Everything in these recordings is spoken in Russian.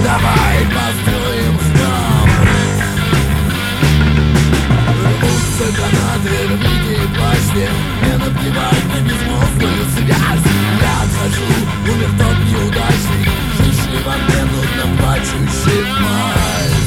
давай построим храм. Рвутся канаты, рвите и плачьте, мне наплевать на безмолвную связь. Я отхожу, умер тот неудачник, живший во мне нудно плачущий мать.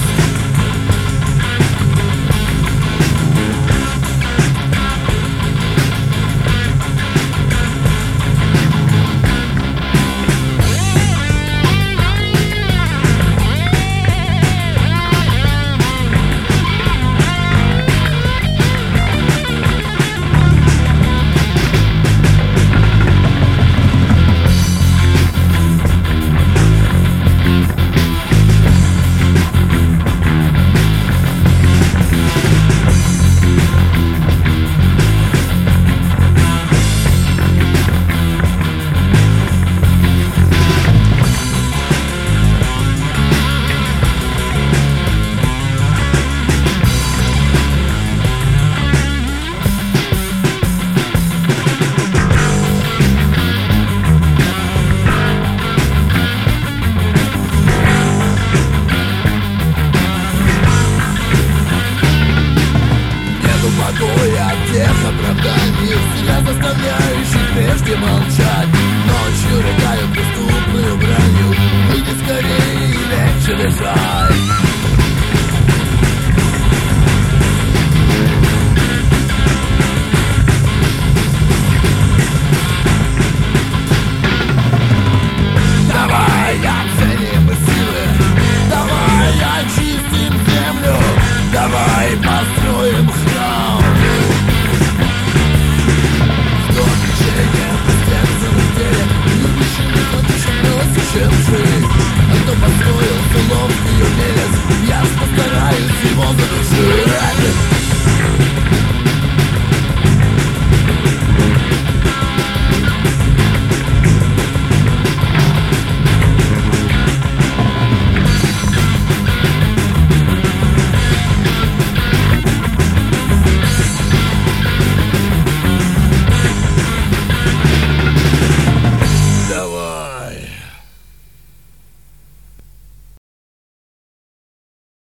Себя заставляющих прежде молчать. Ночью рыдают преступную бранью. Выйди скорее и легче дышать.